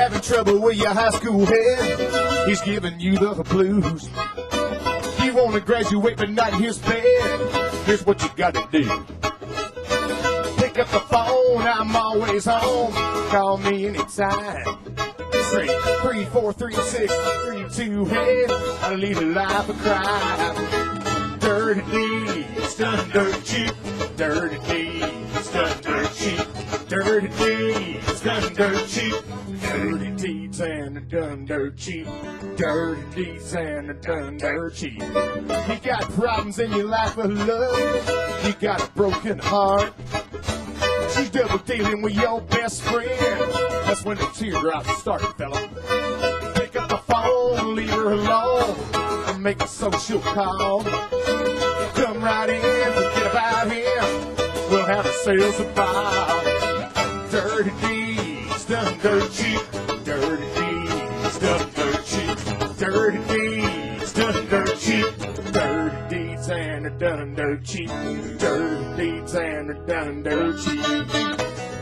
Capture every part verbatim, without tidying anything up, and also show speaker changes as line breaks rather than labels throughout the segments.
having trouble with your high school head, he's giving you the blues. You want to graduate but not in his bed, here's what you gotta do. Pick up the phone, I'm always home, call me anytime. Three, three, four, three, six, three, two, hey, I lead a life of crime. Dirty deeds done dirt cheap, dirty deeds done dirt cheap, dirty deeds done dirt cheap, dirty deeds and they're done dirt cheap, dirty deeds and they're done dirt cheap. You got problems in your life of love, you got a broken heart, she's double dealing with your best friend, that's when the teardrops start, fella. Pick up the phone, leave her alone, and make a social call. Come right in, forget about him, we'll have ourselves a ball. Dirty deeds done dirt cheap, dirty deeds done dirt cheap, dirty deeds done dirt cheap, dirty deeds and they're done dirt cheap, dirty deeds and they're done dirt cheap.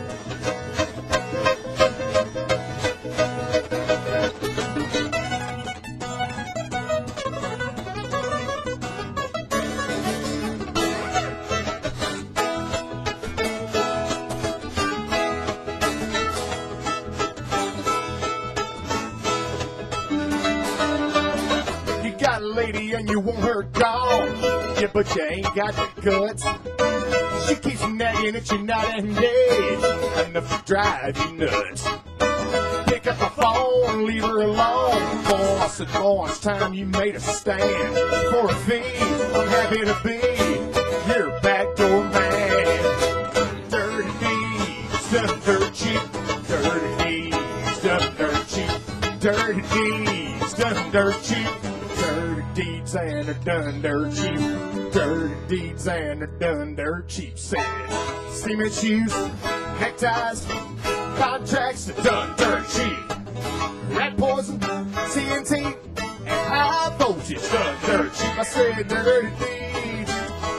Got a lady and you want her gone, yeah, but you ain't got the guts. She keeps nagging at you night and day, enough to drive you nuts. Pick up the phone, leave her alone. Boy, I said, boy, it's time you made a stand. For a fee, I'm happy to be your backdoor man. Dirty deeds done dirt cheap, dirty deeds done dirt cheap, dirty deeds done dirt cheap, dirty deeds and they're done dirt cheap, dirty deeds and they're done dirt cheap. Said cement shoes, neckties, contracts are done dirt cheap. Rat poison, T N T, and high voltage done dirt cheap. I said dirty deeds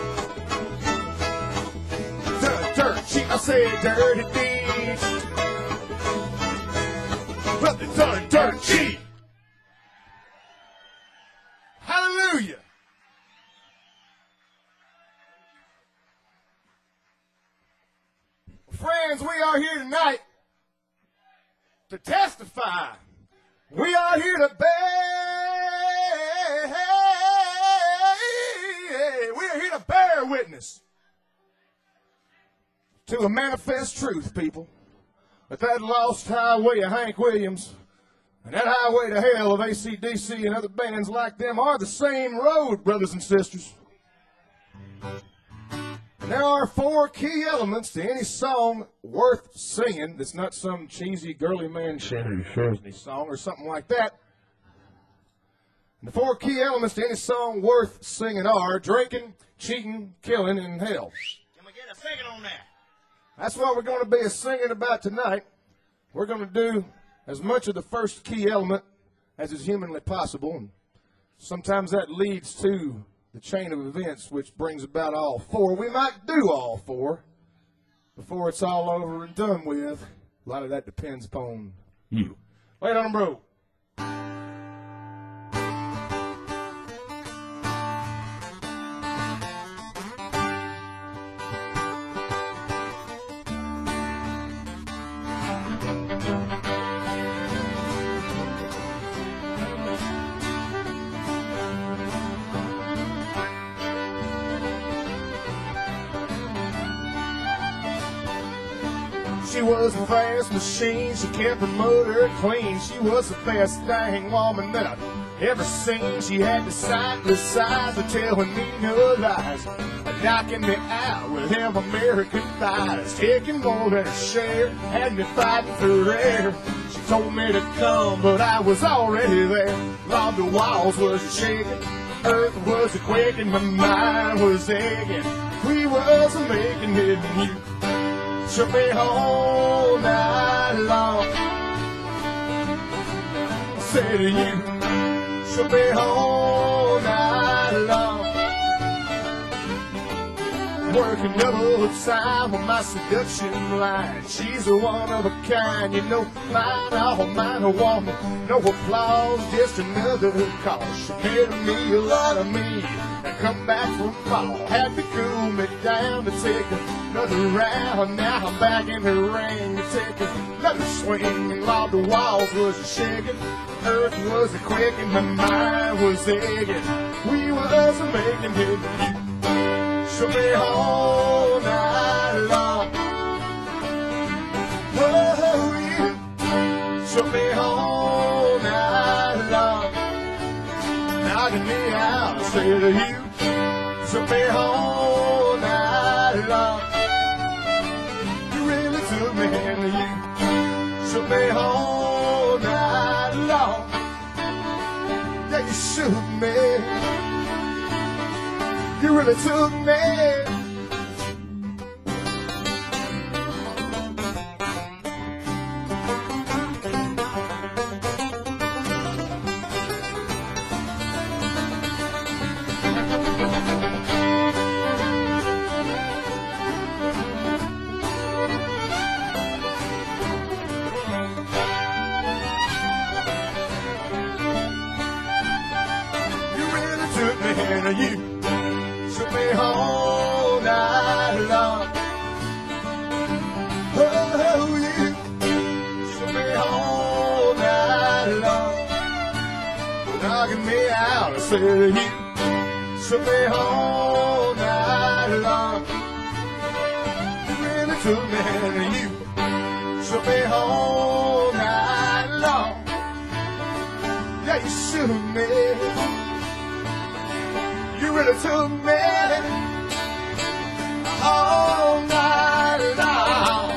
done dirt cheap. I said dirty deeds, well, they're done dirt cheap. Hallelujah. Friends, we are here tonight to testify. We are here to bear. We are here to bear witness to a manifest truth, people. That that lost highway of Hank Williams and that highway to hell of A C D C and other bands like them are the same road, brothers and sisters. And there are four key elements to any song worth singing that's not some cheesy girly man Disney song or something like that. And the four key elements to any song worth singing are drinking, cheating, killing, and hell.
Can we get a second on that?
That's what we're going to be singing about tonight. We're going to do as much of the first key element as is humanly possible. And sometimes that leads to the chain of events which brings about all four. We might do all four before it's all over and done with. A lot of that depends upon you. Lay it on, bro. She was a fast machine, she kept her motor clean. She was the best dang woman that I've ever seen. She had the sightless eyes of telling me no lies, knocking me out with them American thighs, taking more than a share, had me fighting for air. She told me to come, but I was already there. Lord, the walls was shaking, earth was quaking, my mind was aching. We was making it, and you she'll be all night long. I say to you, she'll be all night long. working double time on my seduction line. She's a one of a kind, you know, mine, all mine, a woman. No applause, just another call. She made me a lot of me and come back from fall. Had to cool me down to take another round. Now I'm back in the ring to take another swing. And while the walls was a shaking, earth was a quaking, my mind was aching. We was a making it. She'll be all night long. Oh, yeah. She'll be all night long. Knocking me out, I say to you. She'll be all night long. You really took me into you. She'll be all night long. Yeah, you shook me. You really took me. You really took me into you. Took me all night long. Oh, you took me all night long. Knocking me out, I said you took me all night long. You really took me, and you took me all night long. Yeah, you shook me. You really took me all night long.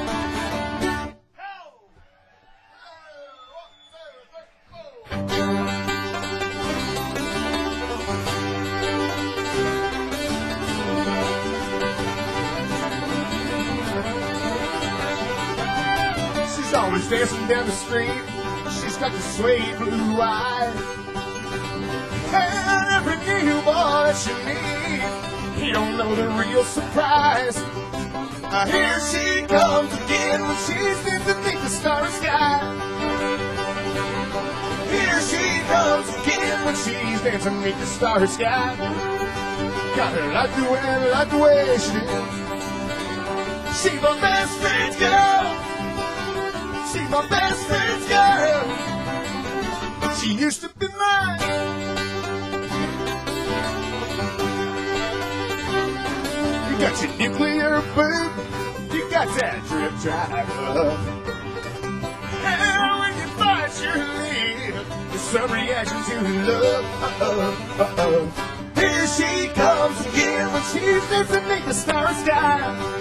She's always dancing down the street. She's got the sweet blue eyes. And every new boy she needs, he don't know the real surprise. Uh, here she comes again when she's beneath the starry sky. Here she comes again when she's dancing beneath the starry sky. Got her like the way, like the way she is. She's my best friend's girl. She's my best friend's girl. She used to be mine. You got your nuclear boot, you got that drip driver. And when you bite your lip, there's some reaction to love. Uh-oh, uh-oh. Here she comes again when she's dancing beneath the starry sky.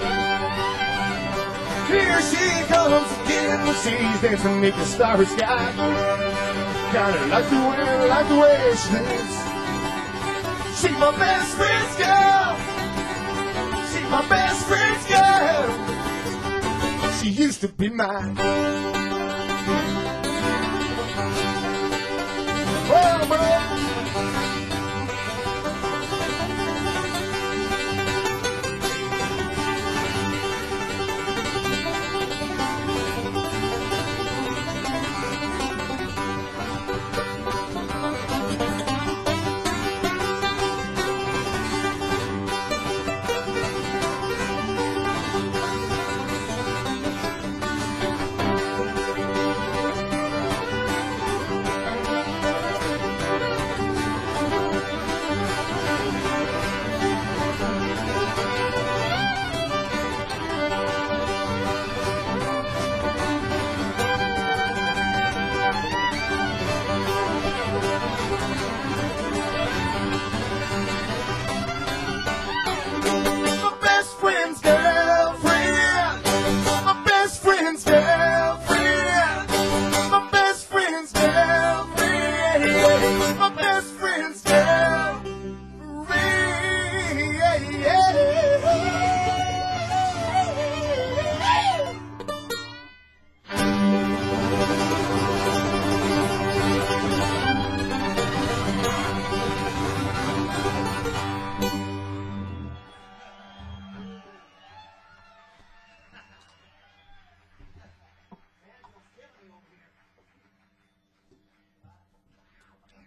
Here she comes again when she's dancing beneath the starry sky. Kinda like the way, like the way she lives. She's my best friend's girl. My best friend's girl. She used to be mine. Well, well.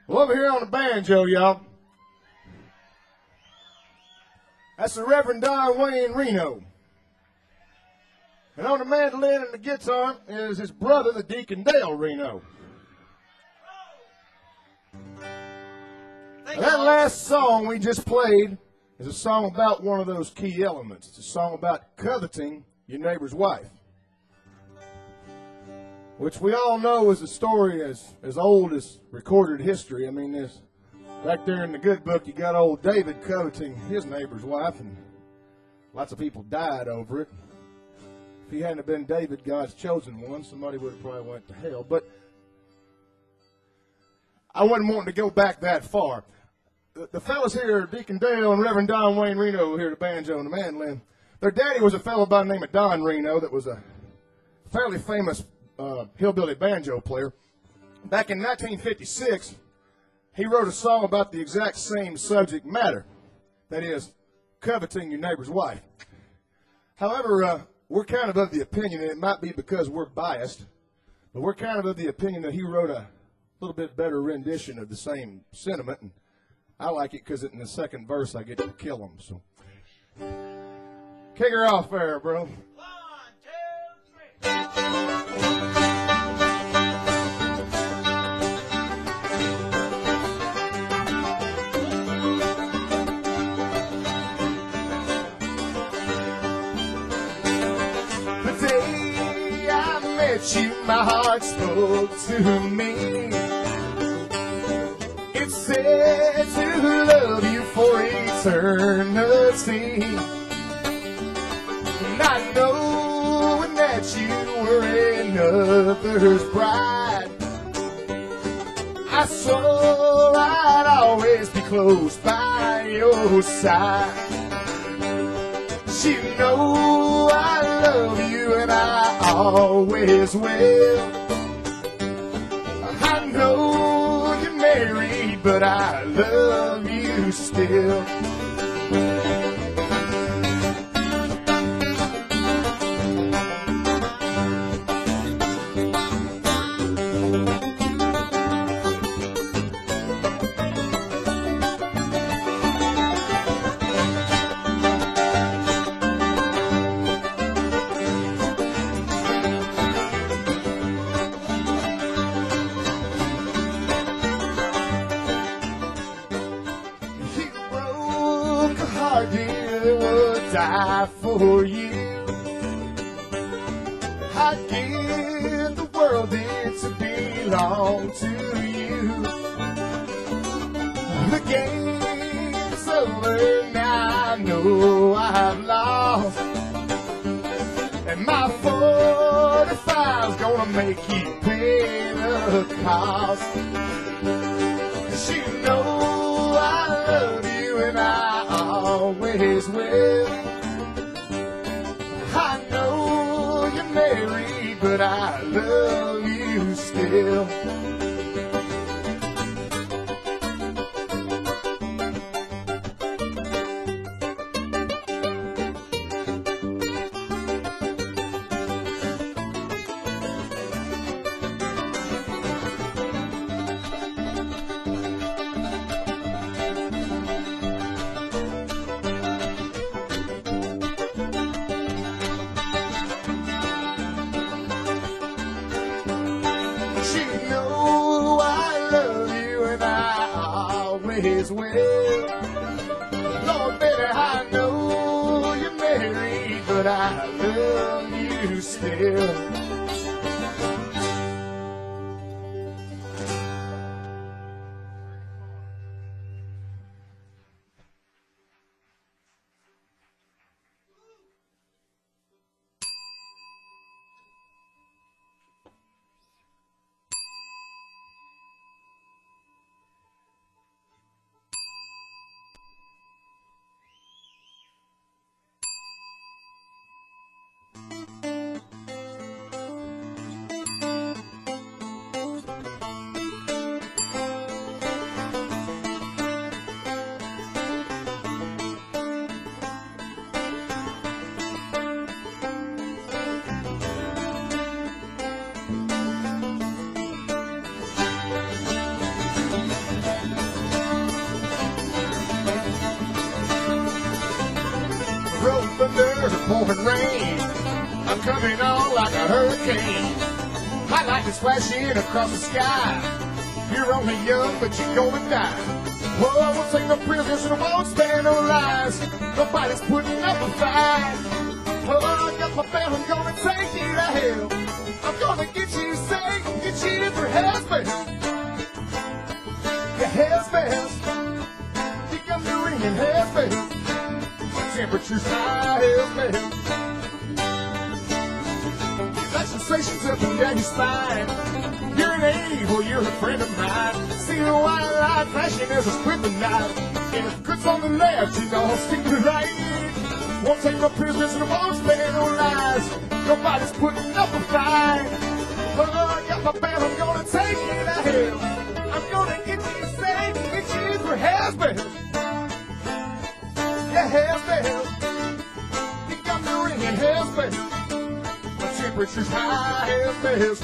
Well, over here on the banjo, y'all, that's the Reverend Don Wayne Reno. And on the mandolin and the guitar is his brother, the Deacon Dale Reno. Now, that last song we just played is a song about one of those key elements. It's a song about coveting your neighbor's wife, which we all know is a story as, as old as recorded history. I mean, there's, back there in the good book, you got old David coveting his neighbor's wife, and lots of people died over it. If he hadn't been David, God's chosen one, somebody would have probably went to hell. But I wasn't wanting to go back that far. The, the fellas here, Deacon Dale and Reverend Don Wayne Reno here, the banjo and the mandolin, their daddy was a fellow by the name of Don Reno that was a fairly famous uh, hillbilly banjo player. Back in nineteen fifty-six, he wrote a song about the exact same subject matter, that is, coveting your neighbor's wife. However, uh, we're kind of of the opinion, and it might be because we're biased, but we're kind of of the opinion that he wrote a little bit better rendition of the same sentiment, and I like it because in the second verse I get to kill him. So, kick her off there, bro.
One, two, three.
You, my heart spoke to me. It said to love you for eternity. Not knowing that you were another's bride, I swore I'd always be close by your side. You know I love you and I always will. I know you're married, but I love you still. Die for you. I'd give the world it to belong to you. The game's over now, I know I've lost, and my forty-five's gonna make you pay the cost. You know I love you and I always will. I know you're married, but I love you still. His will. Lord, baby, I know you're married, but I love you still. coming on like a hurricane. My light is flashing across the sky. You're only young, but you're gonna die. Oh, I won't take no prisoners and I won't stand no lies. Nobody's putting up a fight. Oh, I got my band, I'm gonna take you to hell. I'm gonna get you safe, get you for hell's best. Yeah, hell's best. You got me ringing hell's best. Temperature's high, hell's best. Like sensations up and down your spine. You're an evil, you're a friend of mine. See the white light flashing as a split the night. And if it's on the left, you know I'll stick to the right. Won't take no prisoners and I won't spare no lies. Nobody's putting up a fight. Oh, I got my band, I'm gonna take you to hell. I'm gonna get you safe, get you for hell's best. Yeah, hell's best. You got me ringing hell's best. My temperature's high, hell's best.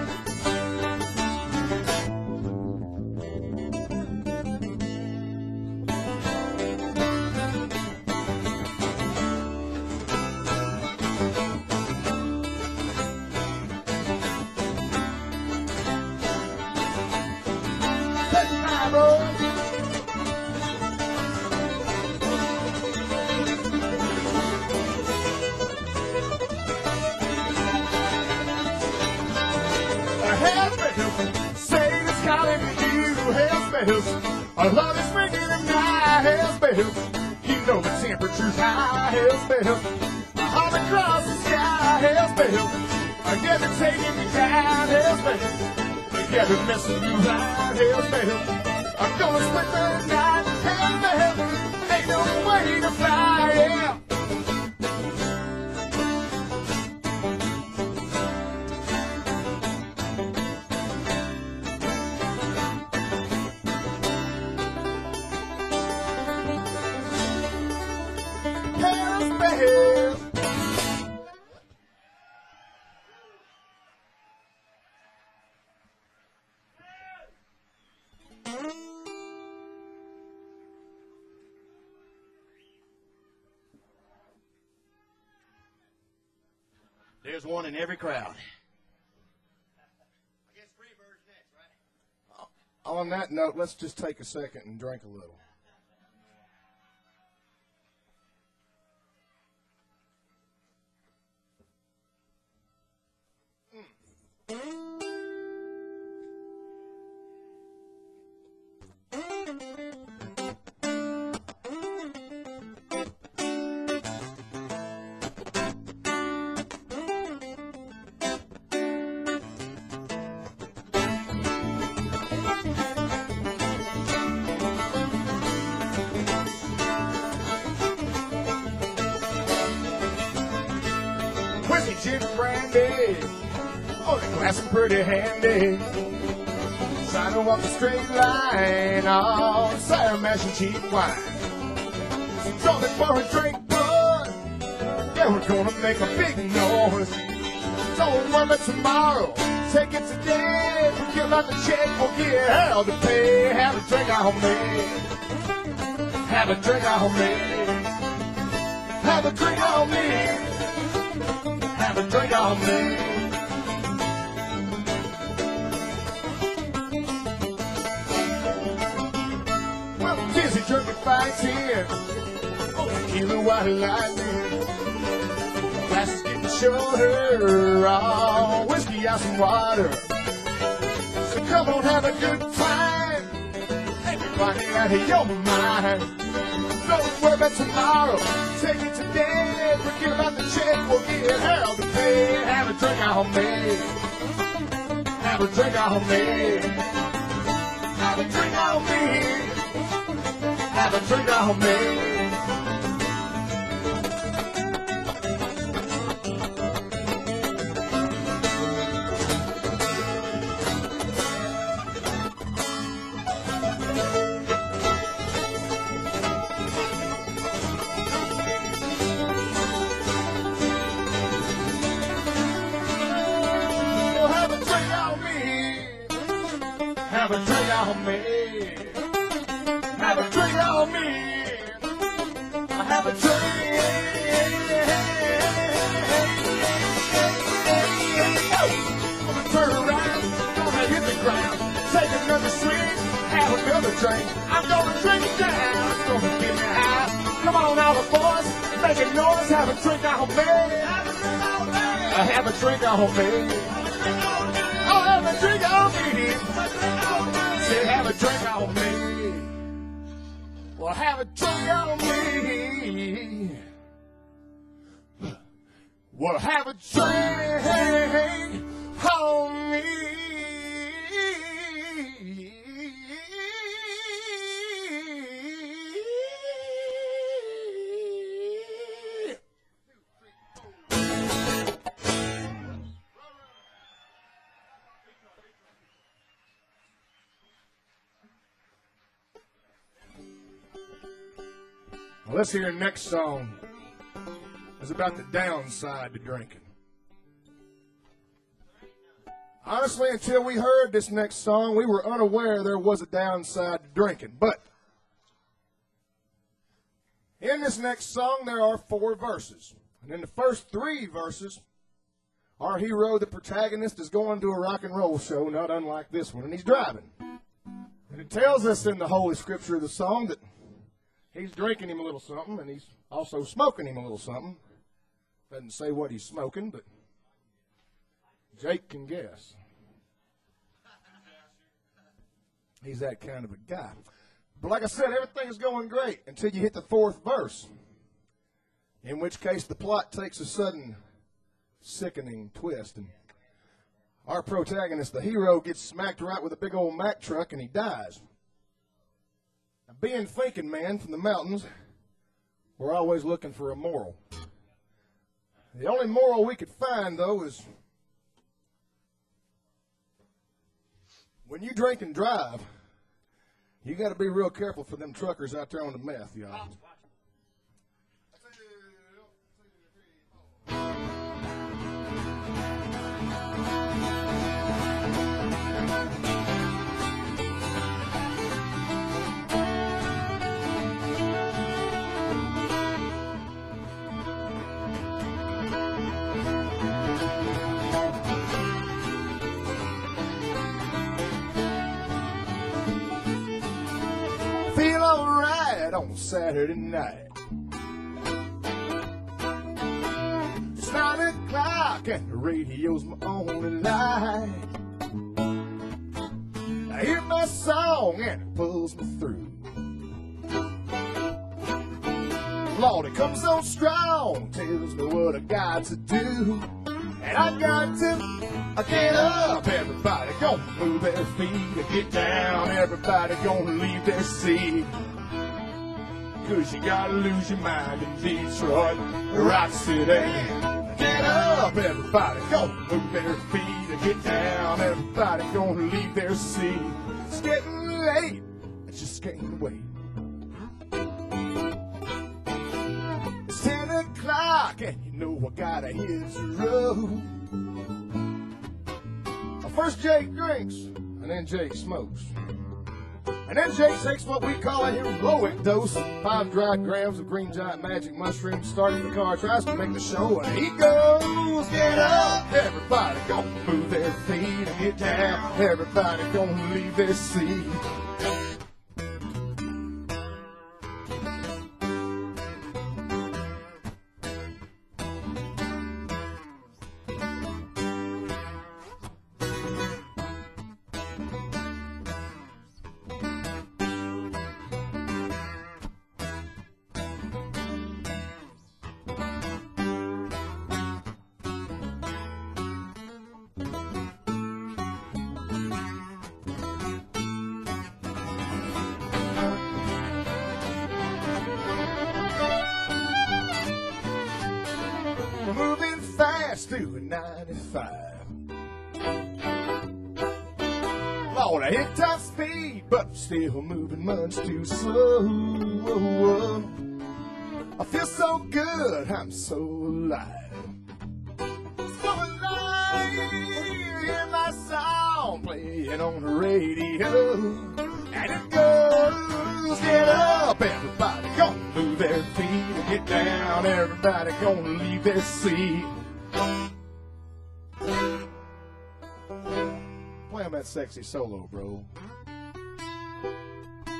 Our love is ringing and high, hell's bells. You know the temperature's high, hell's bells. All across the sky, hell's bells. Yeah, they're taking me down, hell's bells. Yeah, they're messing you around, hell's bells. I'm gonna split the night, hell's bells. Ain't no way to fly, yeah.
There's one in every crowd. I guess Freebird's next, right?
On that note, let's just take a second and drink a little. Whiskey, gin, and brandy, oh, the glass is pretty handy. Sidewalk a straight line, oh, cider mash and cheap wine. Something for a drink, bud. Yeah, we're gonna make a big noise. Don't worry about tomorrow, take it today. We give out the check, we'll get hell to pay. Have a drink on me. Have a drink on me. Have a drink on me. Have a drink on me. Well, dizzy, jerky fights here. Oh, tequila, white lightning. Glasses getting shorter. Oh, whiskey, out some water. So come on, have a good time. Everybody out of your mind. Don't worry about tomorrow. Take it today. We give out the check. We'll get hell to pay. Have a drink on me. Have a drink on me. Have a drink on me. Have a drink on me. Have a drink on me. Have a drink on me. Have a drink. a drink. I'm gonna drink it down. It's gonna get me high. Come on, all the boys, make a noise. Have a drink on me. I have a drink on me. Oh, have a drink on me. Say, have a drink on me. Well, have a drink on me. Well, have a drink on me. Well, let's hear the next song. It's about the downside to drinking. Honestly, until we heard this next song, we were unaware there was a downside to drinking. But in this next song, there are four verses. And in the first three verses, our hero, the protagonist, is going to a rock and roll show, not unlike this one, and he's driving. And it tells us in the Holy Scripture of the song that he's drinking him a little something, and he's also smoking him a little something. Doesn't say what he's smoking, but Jake can guess. He's that kind of a guy. But like I said, everything is going great until you hit the fourth verse, in which case the plot takes a sudden, sickening twist. And our protagonist, the hero, gets smacked right with a big old Mack truck, and he dies. Now, being thinking man from the mountains, we're always looking for a moral. The only moral we could find, though, is when you drink and drive, you got to be real careful for them truckers out there on the meth, y'all. Feel alright on Saturday night. It's nine o'clock and the radio's my only light. I hear my song and it pulls me through. Lord, it comes so strong, tells me what I got to do. And I got to I get up, everybody gonna move their feet. And get down, everybody gonna leave their seat. Cause you gotta lose your mind in Detroit, Rock City. Get up, everybody gonna move their feet. And get down, everybody gonna leave their seat. It's getting late, I just can't wait. It's ten o'clock and you know I gotta hit the road. First Jake drinks, and then Jake smokes. And then Jake takes what we call a heroic dose of five dry grams of green giant magic mushrooms, starting the car, tries to make the show, and he goes, get up, everybody gonna move their feet, and get down, everybody gonna leave their seat. Moving fast doing ninety-five. Lord, I hit top speed, but still moving much too slow. I feel so good, I'm so alive. So alive, hear my song playing on the radio. And it goes, get up, everybody gonna move their feet. And get down, everybody gonna leave their seat. Play on that sexy solo, bro.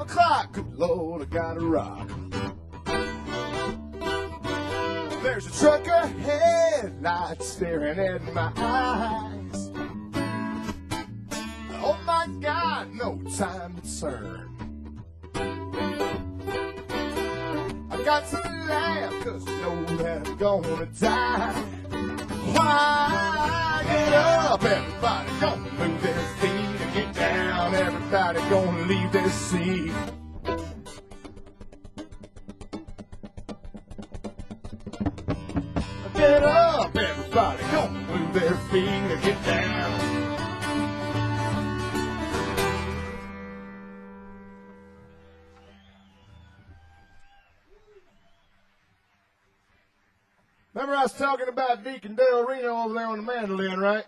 o'clock. Good Lord, I gotta rock. There's a truck ahead, lights staring at my eyes. Oh my God, no time to turn. I got to laugh, cause I know that I'm gonna die. Why? Get up, everybody, gonna move their feet and get down. Everybody gonna leave their seat. Get up, everybody, gonna move their feet and get down. Remember I was talking about Deacon Del Reno over there on the mandolin, right?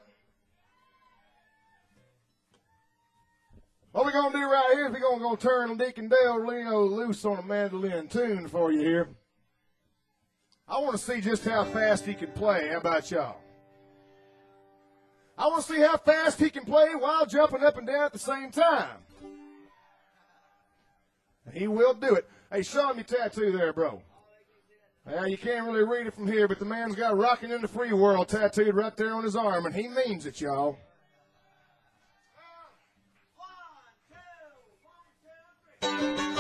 What we're going to do right here is we're going to go turn Deacon Del Reno loose on a mandolin tune for you here. I want to see just how fast he can play. How about y'all? I want to see how fast he can play while jumping up and down at the same time. He will do it. Hey, show him your tattoo there, bro. Well, you can't really read it from here, but the man's got "Rockin' in the Free World" tattooed right there on his arm, and he means it, y'all. One, two, one, two, three.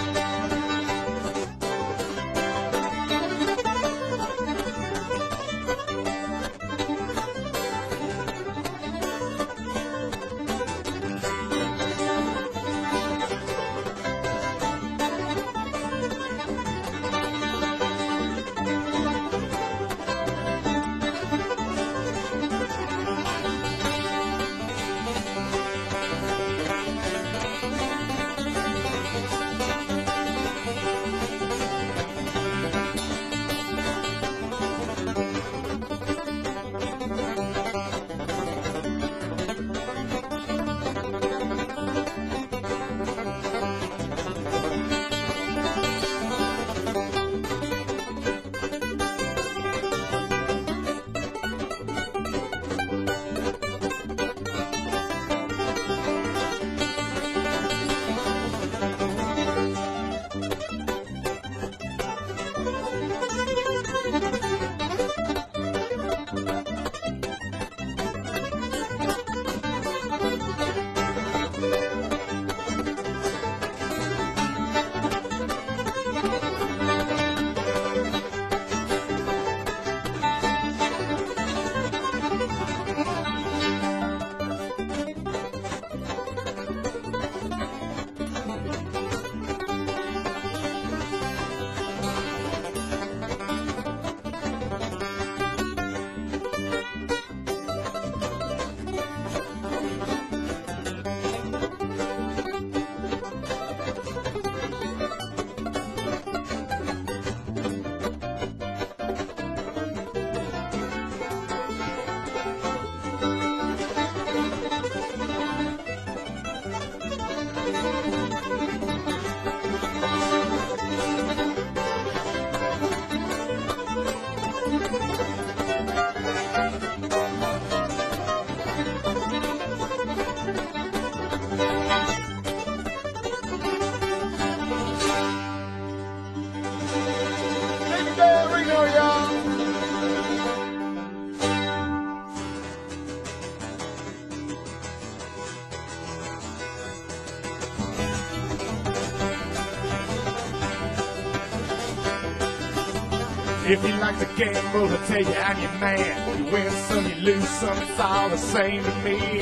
If you like to gamble, I'll tell you I'm your man. You win some, you lose some, it's all the same to me.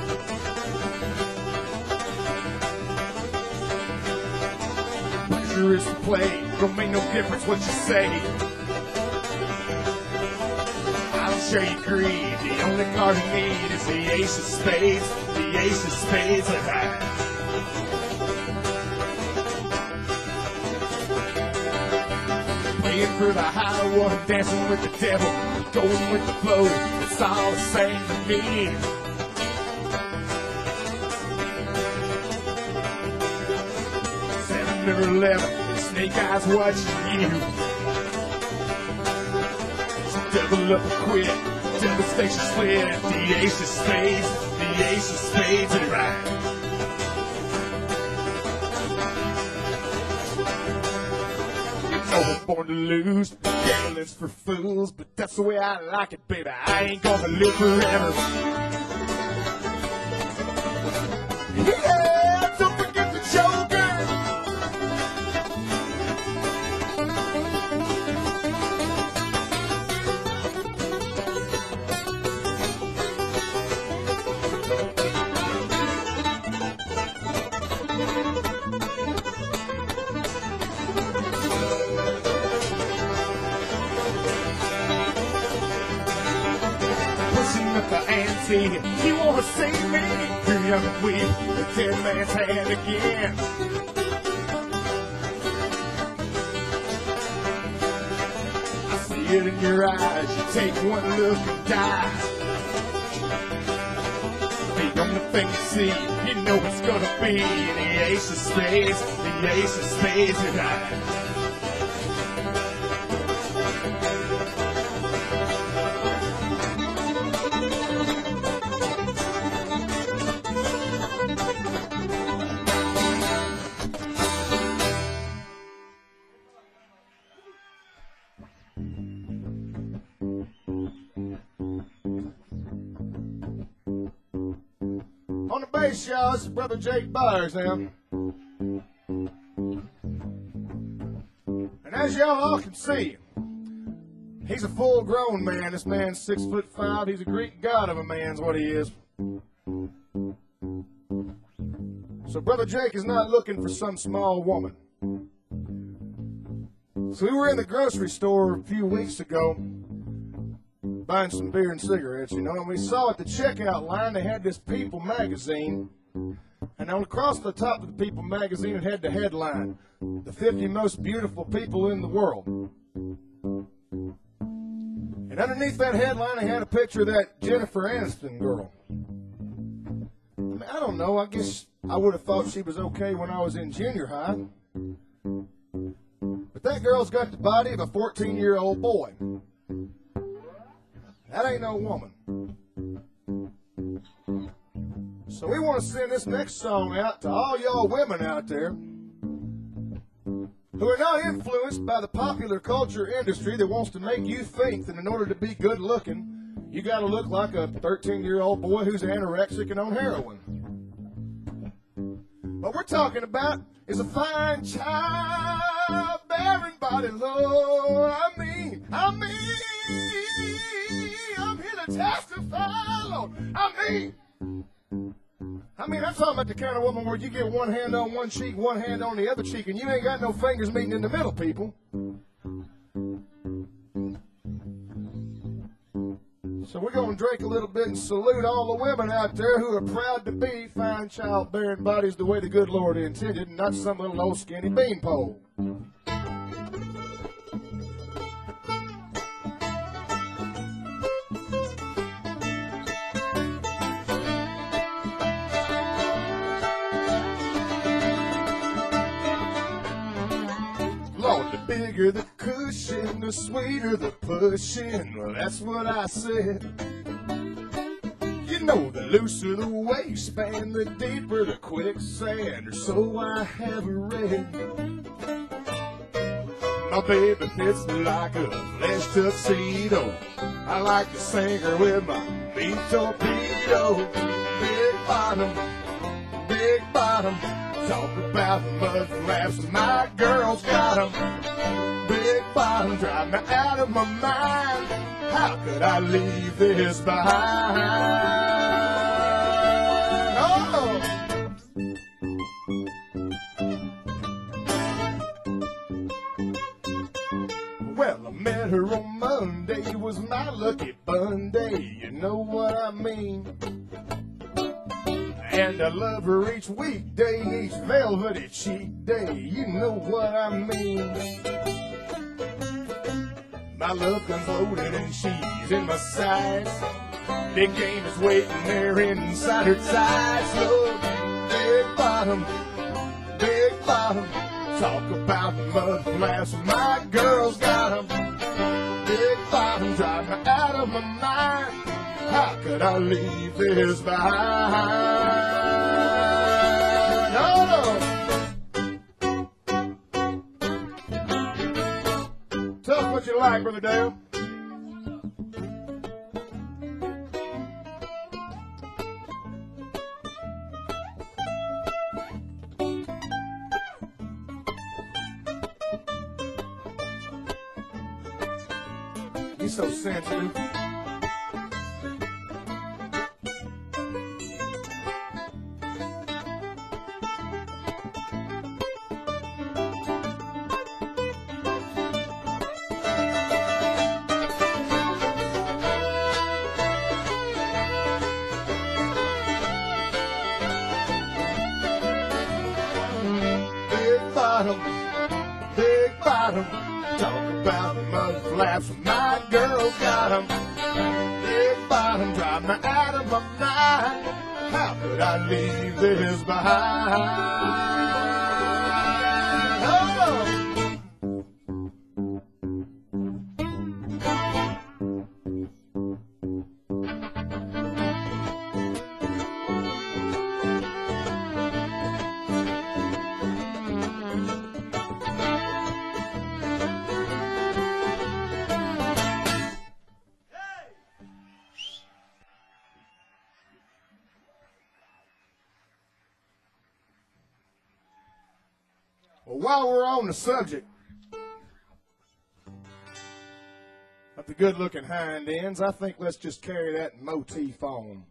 Pleasure is to play, don't make no difference what you say. I'll show you greed, the only card you need is the ace of spades. The ace of spades, alright. Playing for the high one, dancing with the devil, going with the flow, it's all the same to me. Seven or eleven, snake eyes watching you. So double up and quit, devastation split, the ace of spades, the ace of spades, and right. know I'm born to lose. Gambling's for fools, but that's the way I like it, baby. I ain't gonna live forever. Yeah, don't forget the Joker. The ante, you wanna see me? Here young weak, the dead man's hand again. I see it in your eyes, you take one look and die. The only thing you see, you know it's gonna be the ace of spades, the ace of spades and I. On the bass, y'all, this is Brother Jake Byers now. And as y'all all can see, he's a full-grown man. This man's six foot five. He's a Greek god of a man's what he is. So Brother Jake is not looking for some small woman. So we were in the grocery store a few weeks ago buying some beer and cigarettes, you know, and we saw at the checkout line they had this People magazine, and on across the top of the People magazine it had the headline, the fifty most beautiful people in the world. And underneath that headline they had a picture of that Jennifer Aniston girl. I mean, I don't know, I guess I would have thought she was okay when I was in junior high. But that girl's got the body of a fourteen-year-old boy. That ain't no woman. So we want to send this next song out to all y'all women out there who are not influenced by the popular culture industry that wants to make you think that in order to be good looking, you got to look like a thirteen-year-old boy who's anorexic and on heroin. What we're talking about is a fine child-bearing body, Lord. I mean, I mean, I'm here to testify, Lord. I mean, I mean, I'm talking about the kind of woman where you get one hand on one cheek, one hand on the other cheek, and you ain't got no fingers meeting in the middle, people. So we're going to drink a little bit and salute all the women out there who are proud to be fine child-bearing bodies the way the good Lord intended, and not some little old skinny beanpole. Lord, the bigger the cushion, the sweeter the pushing. Well, that's what I said. You know, the looser the waistband, the deeper the quicksand, or so I have read. My baby fits like a flesh tuxedo. I like to sing her with my meat torpedo. Big bottom, big bottom. Talk about mud flaps, my girl's got 'em. Big bottom, drive me out of my mind. How could I leave this behind? Oh! Well, I met her on Monday, it was my lucky fun day. You know what I mean? And I love her each weekday, each velvety cheek day. You know what I mean? My love gun's loaded and she's in my sights. Big game is waiting there inside her tights. Look, big bottom, big bottom. Talk about mud flaps, my girl's got 'em. Big bottom, drive me out of my mind. How could I leave this behind? Oh, no. what you like, Brother Dale. He's so sensitive. Big bottom, big bottom. Talk about mud flaps. My girl got 'em. Big bottom, drive me out of my mind. How could I leave this behind? Well, while we're on the subject of the good-looking hind ends, I think let's just carry that motif on.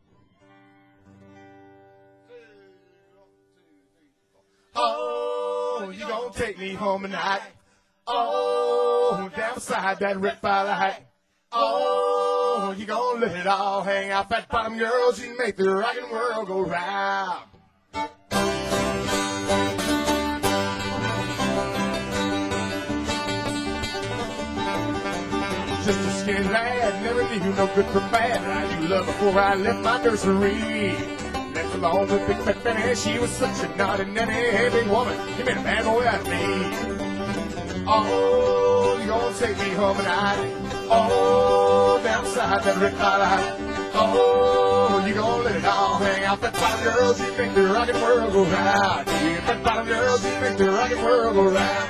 Oh, you gonna take me home tonight? Oh, down beside that red firelight. Oh, you gonna let it all hang out, fat bottom girls? You make the rockin' world go round. Just a skinny lad, never knew no good from bad. I knew love before I left my nursery. Left alone with Big Fat Benny, she was such a naughty, nanny, big woman. You made a bad boy out of me. Oh, you gonna take me home tonight? Oh, down beside that red firelight. Oh, you gonna let it all hang out? Fat bottom girls, you make the rockin' world go round. Yeah, fat bottom girls, you make the rockin' world go round.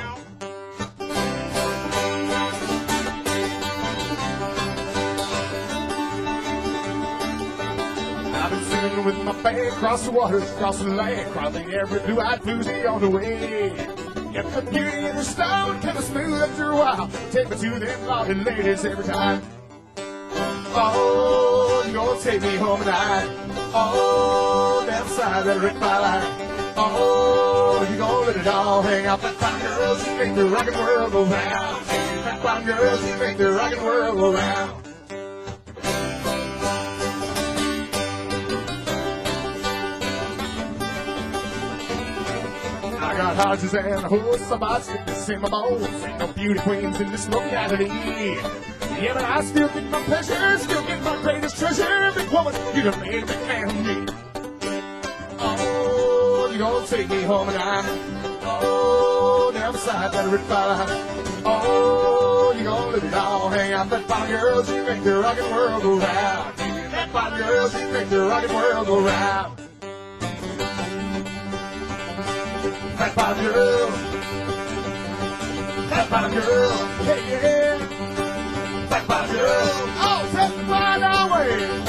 With my band, cross the waters, cross the land, crossing every blue-eyed floozy on the way. Yep, the beauty in the stone, kind of smooth after a while. Take me to them lovely ladies every time. Oh, you gonna take me home tonight? Oh, down beside that red firelight. Oh, you gonna let it all hang out? Fat bottom girls, you make the rockin' world go round. Fat bottom girls, you make the rockin' world go round. I got horses and a horse, about sickness in my bones. Ain't no beauty queens in this locality. Yeah, but I still get my pleasure, still get my greatest treasure. Big woman, you done made a big man of me. Oh, you gonna take me home tonight? Oh, down beside that red firelight. Oh, you gonna let it all hang out? Fat bottom girls, you make the rockin' world go round. Fat bottom girls, you make the rockin' world go round. Fat bottom girl, fat bottom girl, yeah, yeah. Fat bottom girl, oh, testify our way.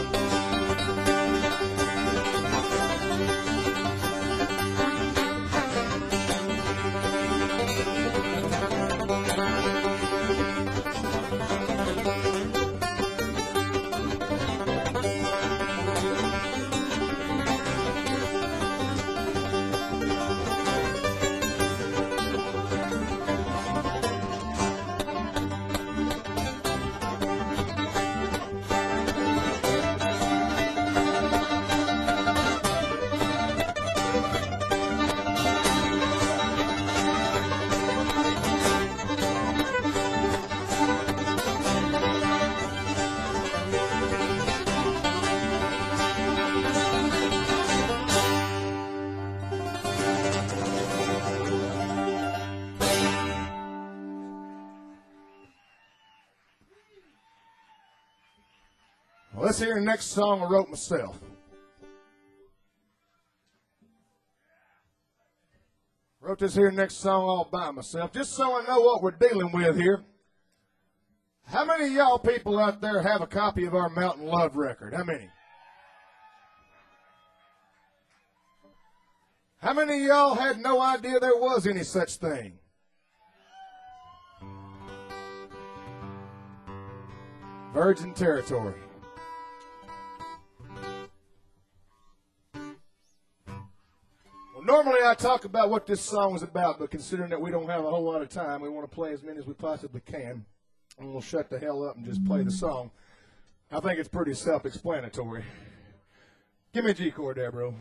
Well, let's hear the next song I wrote myself. Wrote this here next song all by myself, just so I know what we're dealing with here. How many of y'all people out there have a copy of our Mountain Love record? How many? How many of y'all had no idea there was any such thing? Virgin territory. Well, normally I talk about what this song is about, but considering that we don't have a whole lot of time, we want to play as many as we possibly can. And we'll shut the hell up and just play the song. I think it's pretty self-explanatory. Give me a G chord there, bro.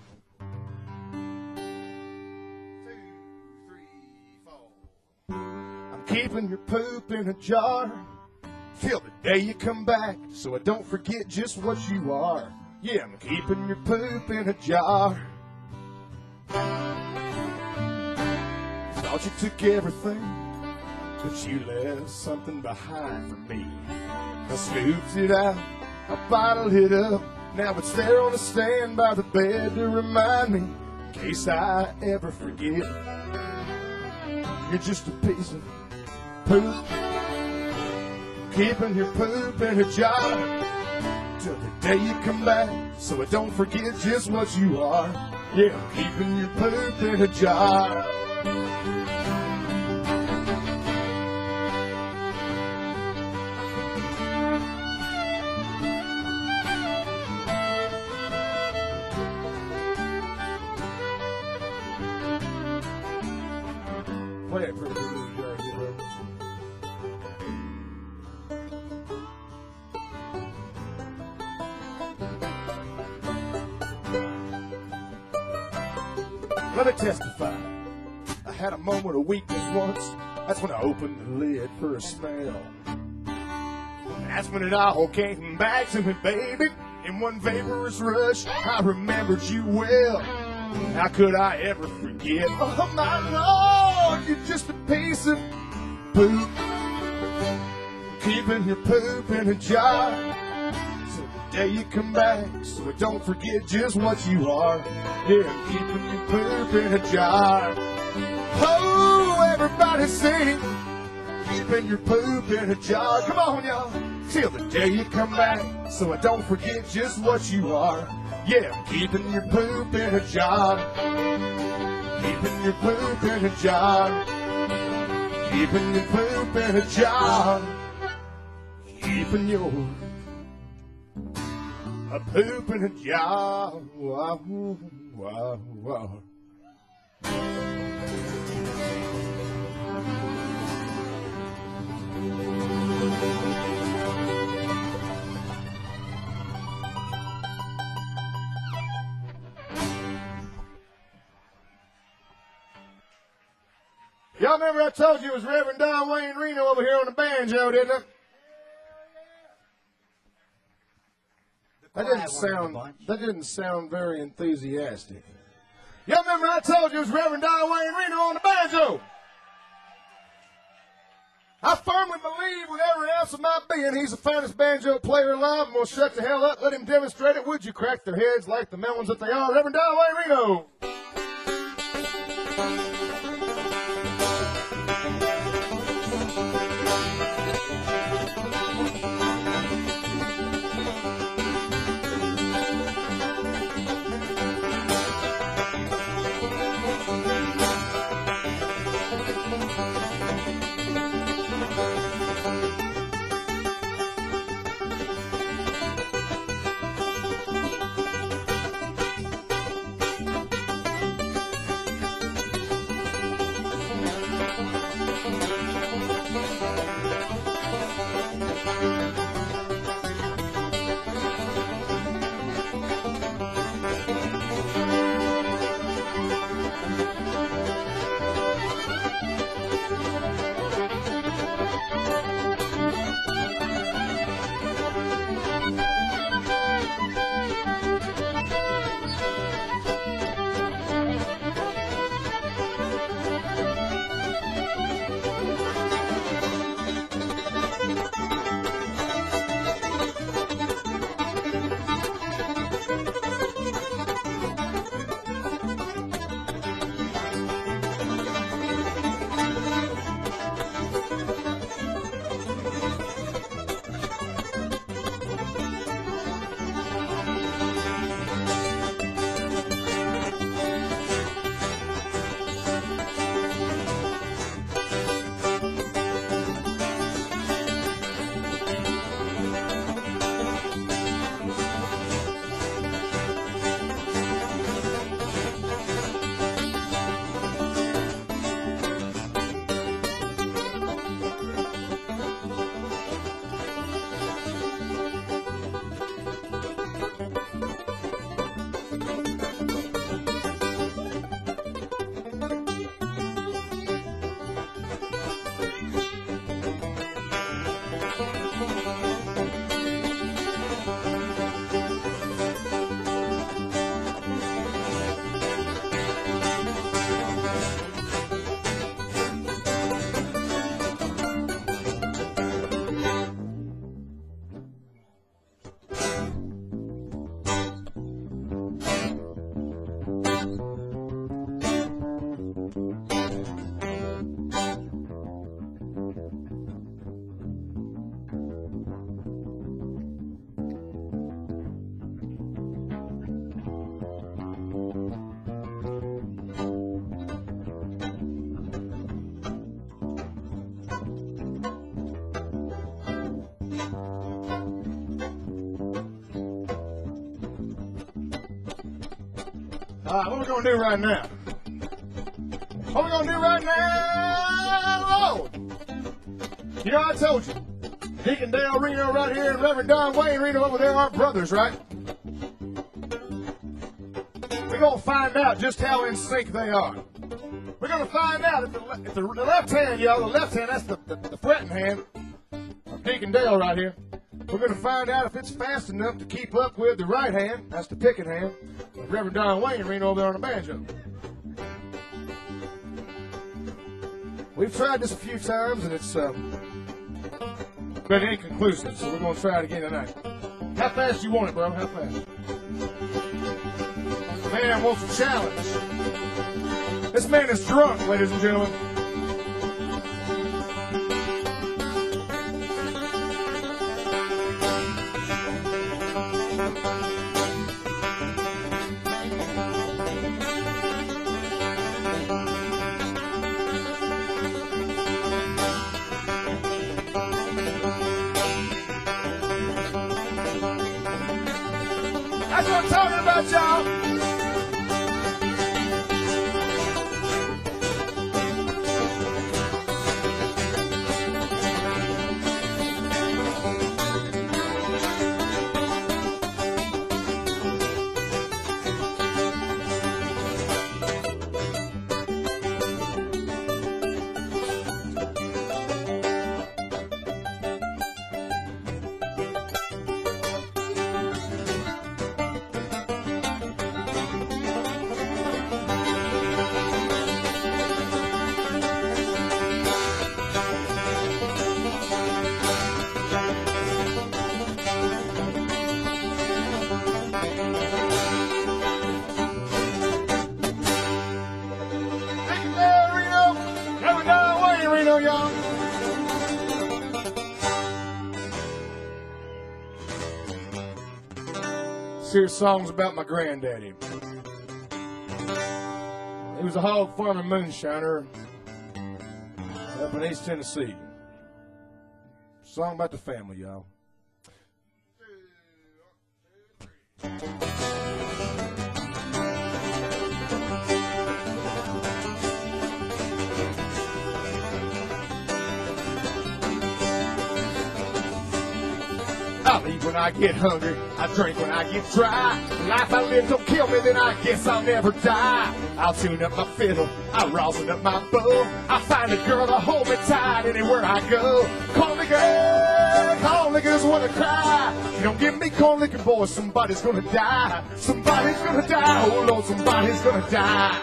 I'm keeping your poop in a jar till the day you come back, so I don't forget just what you are. Yeah, I'm keeping your poop in a jar. Thought you took everything, but you left something behind for me. I scooped it out, I bottled it up. Now it's there on a stand by the bed to remind me, in case I ever forget. You're just a piece of poop, keeping your poop in a jar till the day you come back, so I don't forget just what you are. Yeah, I'm keeping your poop in a jar. Play it for the Blue Jersey, bro. Let me testify. I had a moment of weakness once. That's when I opened the lid for a smell. That's when it all came back to me, baby. In one vaporous rush, I remembered you well. How could I ever forget? Oh, my Lord, you're just a piece of poop, keeping your poop in a jar till the day you come back, so I don't forget just what you are. Yeah, I'm keeping your poop in a jar. Oh, everybody sing, keeping your poop in a jar. Come on, y'all. Till the day you come back, so I don't forget just what you are. Yeah, I'm keeping your poop in a jar. Keeping your poop in a jar. Keeping your poop in a jar. Keeping your a poop in a jar. Wow, wow, wow. Y'all remember I told you it was Reverend Don Wayne Reno over here on the banjo, didn't I? That didn't sound, that didn't sound very enthusiastic. Y'all remember I told you it was Reverend Don Wayne Reno on the banjo? I firmly believe with every ounce of my being he's the finest banjo player alive, and we'll shut the hell up, let him demonstrate it. Would you crack their heads like the melons that they are? Reverend Don Wayne Reno. All right, what we gonna do right now? What we gonna do right now? Lord! You know, I told you, Deacon Dale Reno right here and Reverend Don Wayne Reno over there aren't brothers, right? We're gonna find out just how in sync they are. We're gonna find out if the, le- if the, the left hand, y'all, the left hand, that's the, the, the fretting hand of Deacon Dale right here. We're going to find out if it's fast enough to keep up with the right hand, that's the picking hand, of Reverend Don Wayne Reno over there on the banjo. We've tried this a few times, and it's um, been inconclusive, so we're going to try it again tonight. How fast you want it, bro? How fast? Man wants a challenge. This man is drunk, ladies and gentlemen. That's what I'm talking about, y'all. Y'all. Serious songs about my granddaddy. He was a hog farming moonshiner up in East Tennessee. Song about the family, y'all. I'll eat when I get hungry, I drink when I get dry. The life I live don't kill me, then I guess I'll never die. I'll tune up my fiddle, I'll rosin up my bow. I'll find a girl to hold me tight anywhere I go. Call me girl, call niggas wanna cry. You don't give me corn liquor, boy, somebody's gonna die. Somebody's gonna die, oh Lord, somebody's gonna die.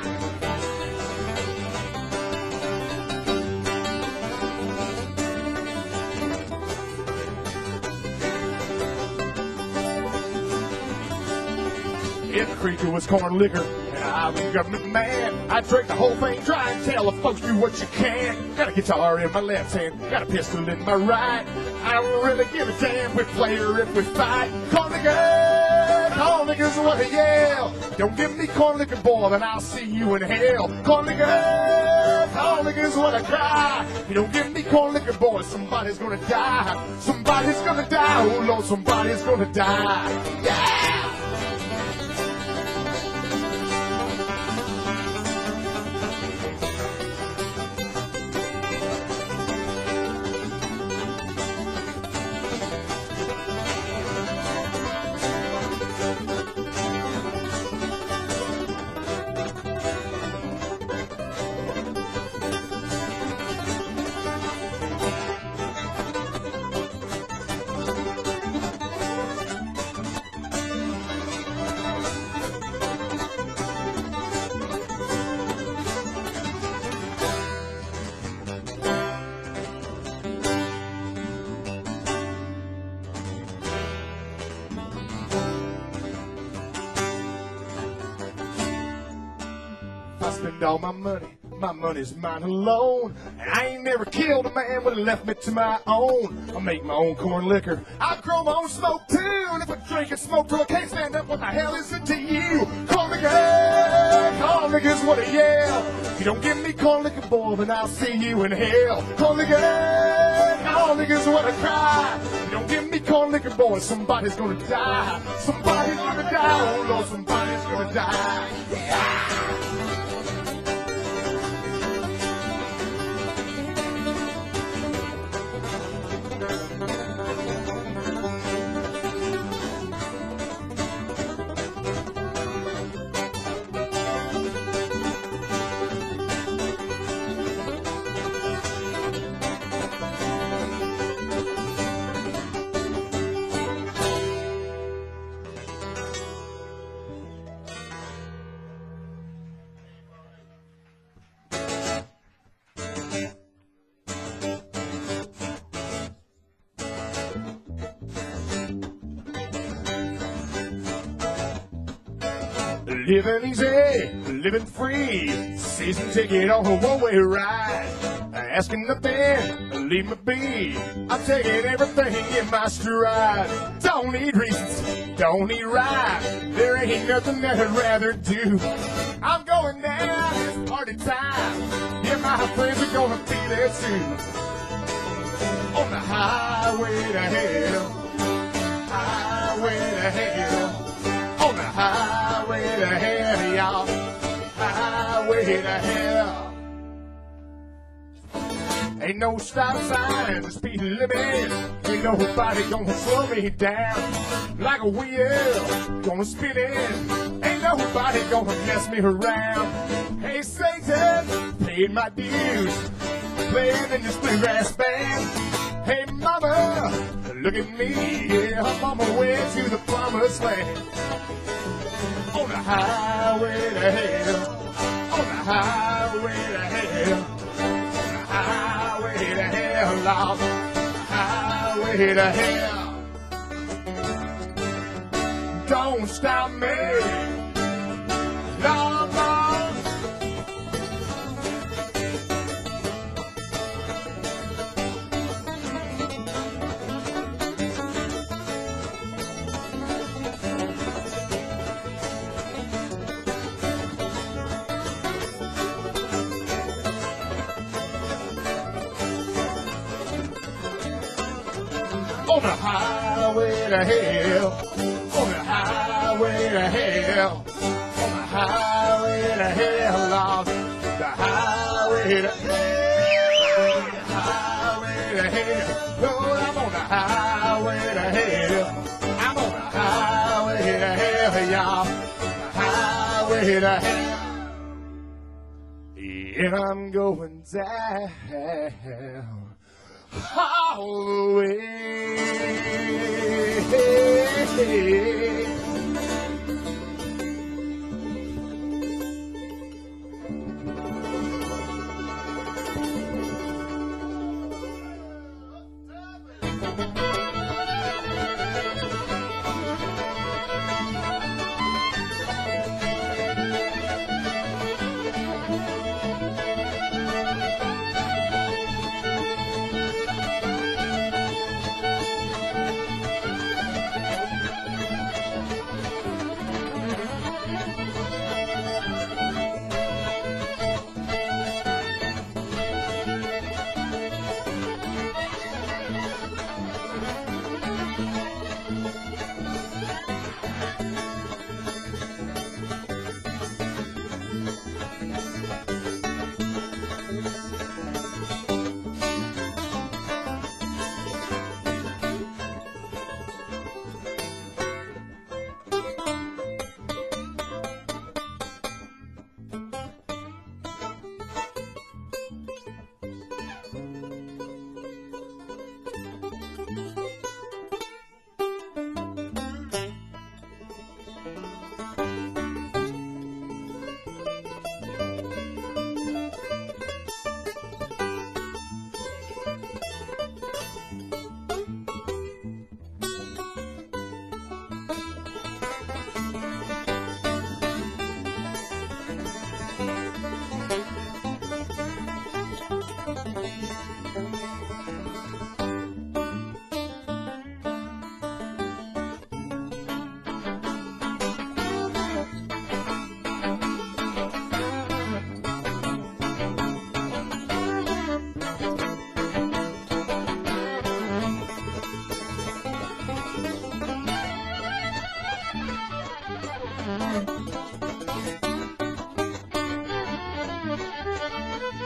In the creek it was corn liquor, and I was government man. I drank the whole thing dry and tell the folks do what you can. Got a guitar in my left hand, got a pistol in my right. I don't really give a damn if we play or if we fight. Corn liquor, corn liquor's what I yell. Don't give me corn liquor, boy, then I'll see you in hell. Corn liquor, corn liquor's what I cry. You don't give me corn liquor, boy, somebody's gonna die. Somebody's gonna die, oh Lord, somebody's gonna die. Yeah! I spend all my money, my money's mine alone. And I ain't never killed a man when it left me to my own. I make my own corn liquor, I grow my own smoke too. And if I drink and smoke till I can't stand up, what the hell is it to you? Corn liquor, corn liquor's what I yell. If you don't give me corn liquor, boy, then I'll see you in hell. Corn liquor, corn liquor's what I cry. If you don't give me corn liquor, boy, somebody's gonna die. Somebody's gonna die, oh Lord, somebody's gonna die. Yeah. Living easy, living free, season ticket on a one-way ride. Asking nothing, leave me be. I'm taking everything in my stride. Don't need reasons, don't need rhyme. There ain't nothing that I'd rather do. I'm going down, it's party time. Yeah, my friends are gonna be there too. On the highway to hell, highway to hell. On the highway to hell, y'all. Highway to hell. Ain't no stop sign, the speed limit. Ain't nobody gonna slow me down. Like a wheel, gonna spin it. Ain't nobody gonna mess me around. Hey Satan, paid my dues, playing in this bluegrass band. Hey mama, look at me, yeah, I'm on my way to the promised land. On the highway to hell, on the highway to hell, on the highway to hell, Lord, highway to hell. Don't stop me, Lord, Lord. On the highway to hell, on the highway to hell, on the highway to hell, Lord, the highway to hell, the highway to hell, Lord, I'm on the highway to hell, I'm on the highway to hell, y'all, the highway to hell, and I'm going down. All the way.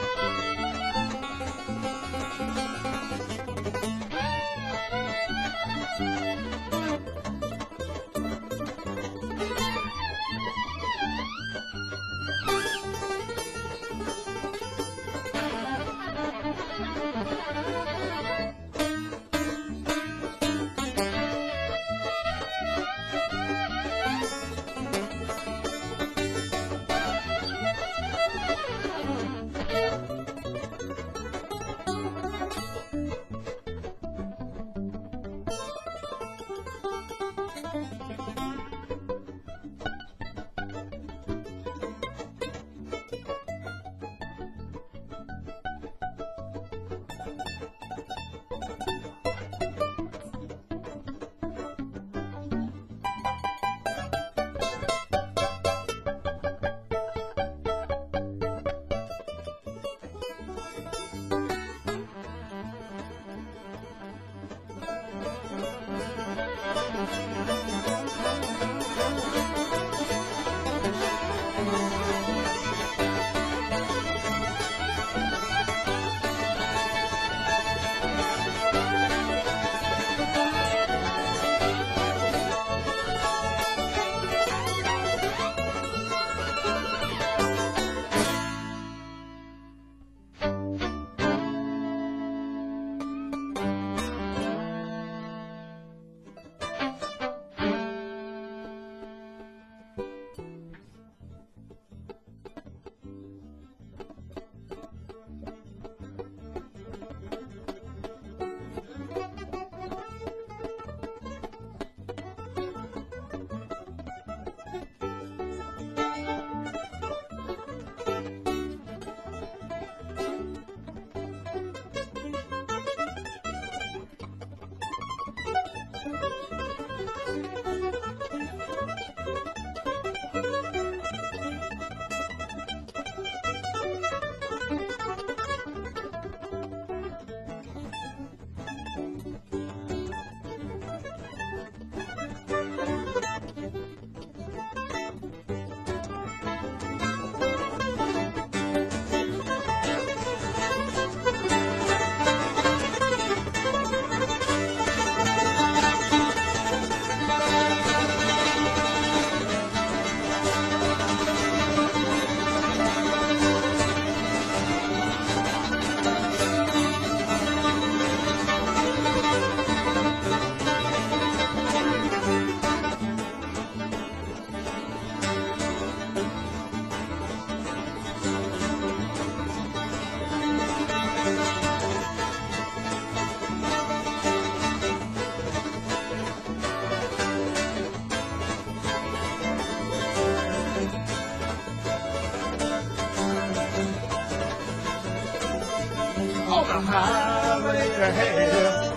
On the highway to hell,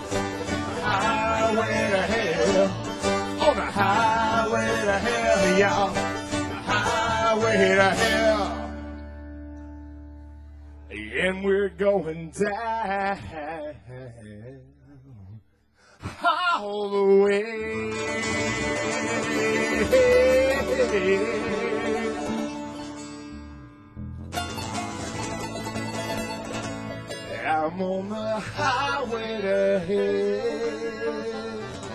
highway to hell, on the highway to hell, y'all, the highway to hell. And we're going down all the way. I'm on the highway to hell.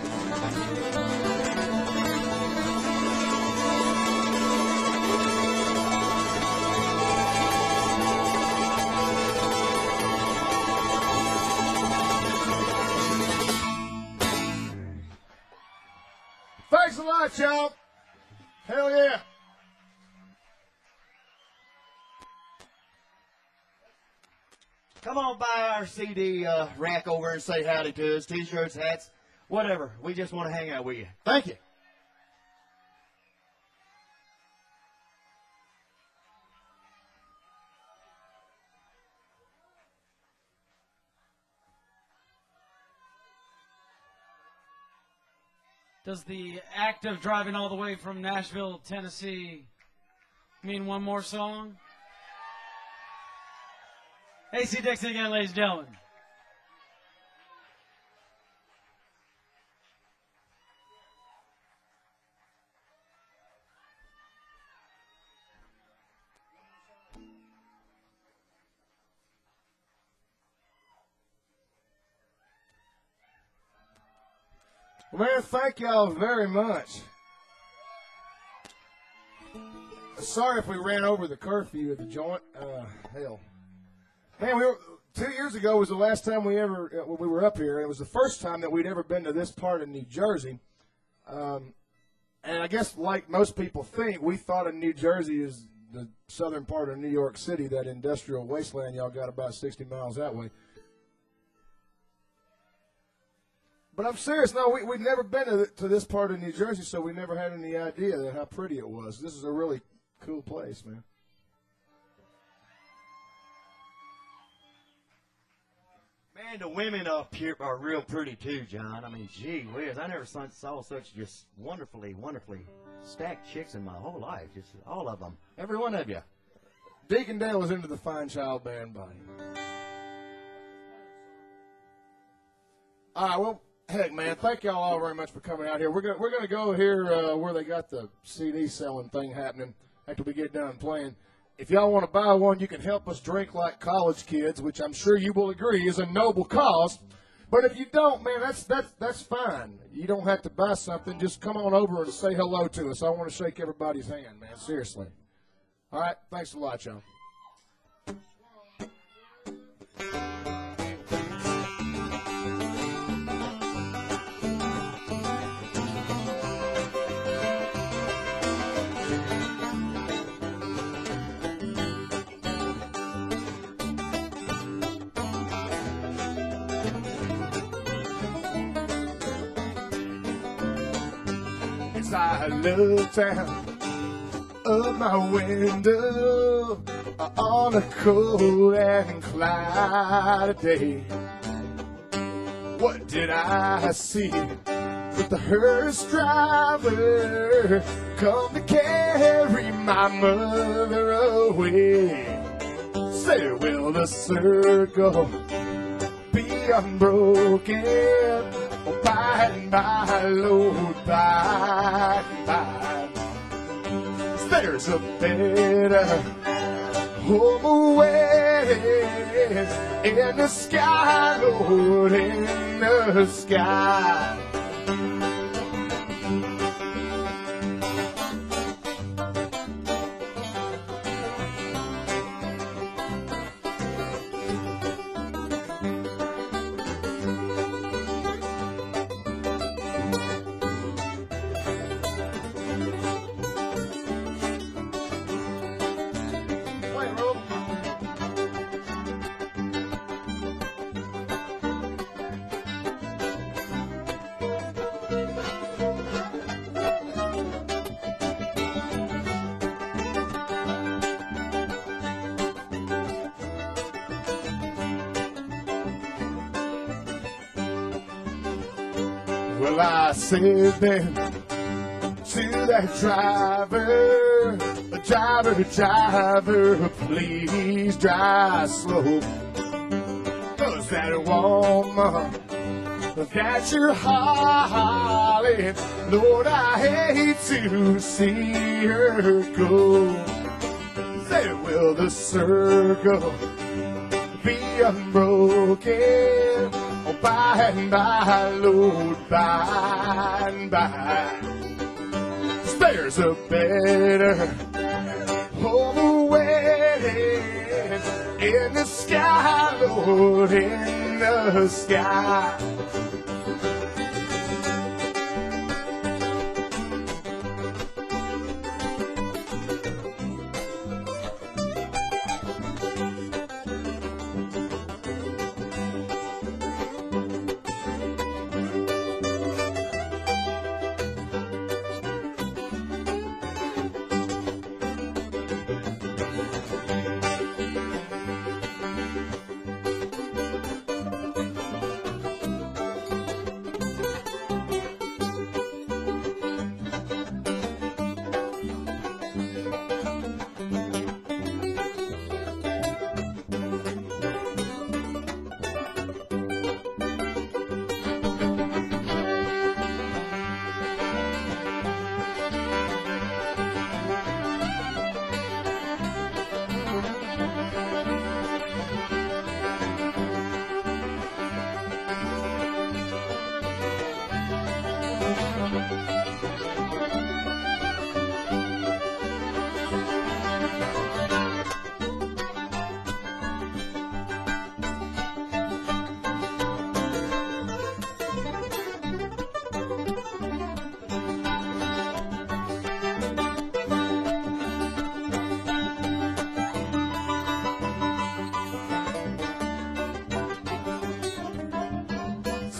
Thanks a lot, y'all. Hell yeah.
Come on by our C D uh, rack over and say howdy to us. T-shirts, hats, whatever. We just want to hang out with you. Thank you.
Does the act of driving all the way from Nashville, Tennessee mean one more song? A C Dixon again, ladies and gentlemen.
Well, man, thank y'all very much. Sorry if we ran over the curfew at the joint. Uh, hell. Man, we were, two years ago was the last time we ever uh, we were up here. It was the first time that we'd ever been to this part of New Jersey. Um, and I guess like most people think, we thought of New Jersey as the southern part of New York City, that industrial wasteland y'all got about sixty miles that way. But I'm serious. No, we, we'd never been to, to this part of New Jersey, so we never had any idea that how pretty it was. This is a really cool place, man.
Man, the women up here are real pretty too, John. I mean, gee whiz, I never saw, saw such just wonderfully, wonderfully stacked chicks in my whole life. Just all of them, every one of you.
Deacon Dale was into the Fine Child Band body. All right, well, heck, man, thank y'all all very much for coming out here. We're gonna we're gonna go here uh, where they got the C D selling thing happening after we get done playing. If y'all want to buy one, you can help us drink like college kids, which I'm sure you will agree is a noble cause. But if you don't, man, that's that's that's fine. You don't have to buy something. Just come on over and say hello to us. I want to shake everybody's hand, man. Seriously. All right, thanks a lot, y'all. I looked out of my window on a cold and cloudy day. What did I see? But the hearse driver come to carry my mother away. Say, will the circle be unbroken? Oh, by and by, Lord, by and by, there's a better home away in the sky, Lord, in the sky. Well, I said then to that driver, driver, driver, please drive slow. 'Cause that woman that you're hauling, Lord, I hate to see her go. Say, will the circle be unbroken? Oh, by and by, Lord, by and by, there's a better home away in the sky, Lord, in the sky.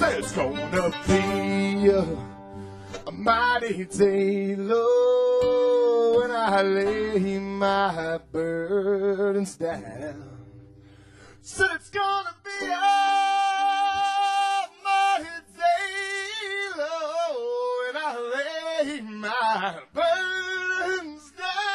Said it's gonna be a, a mighty day, Lord, when I lay my burdens down. Said it's gonna be a mighty day, Lord, when I lay my burdens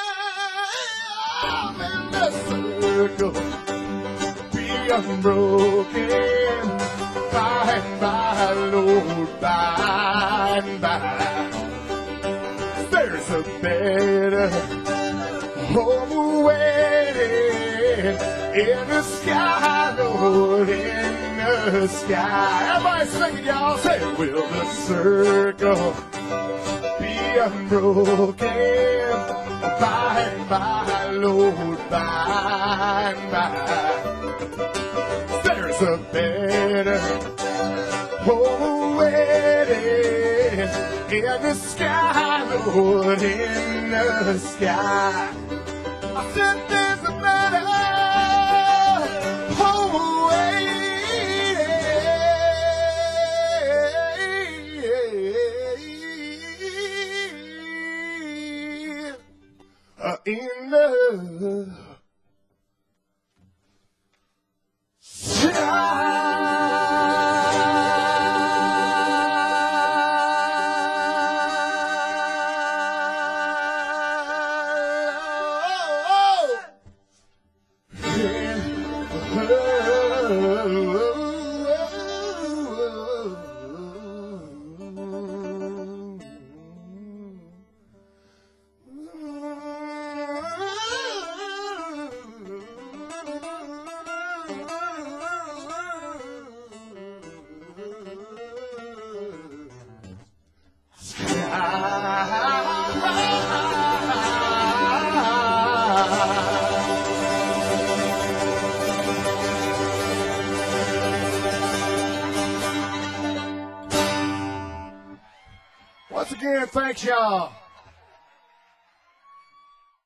down. And the circle be unbroken, by and by, Lord, by and by. There's a better home waiting in the sky, Lord, in the sky. Everybody sing it, y'all. Say, will the circle be unbroken? By and by, Lord, by and by. There's a better home waiting in the sky, Lord, in the sky. I said there's a better home waiting uh, in the Once again, thanks y'all.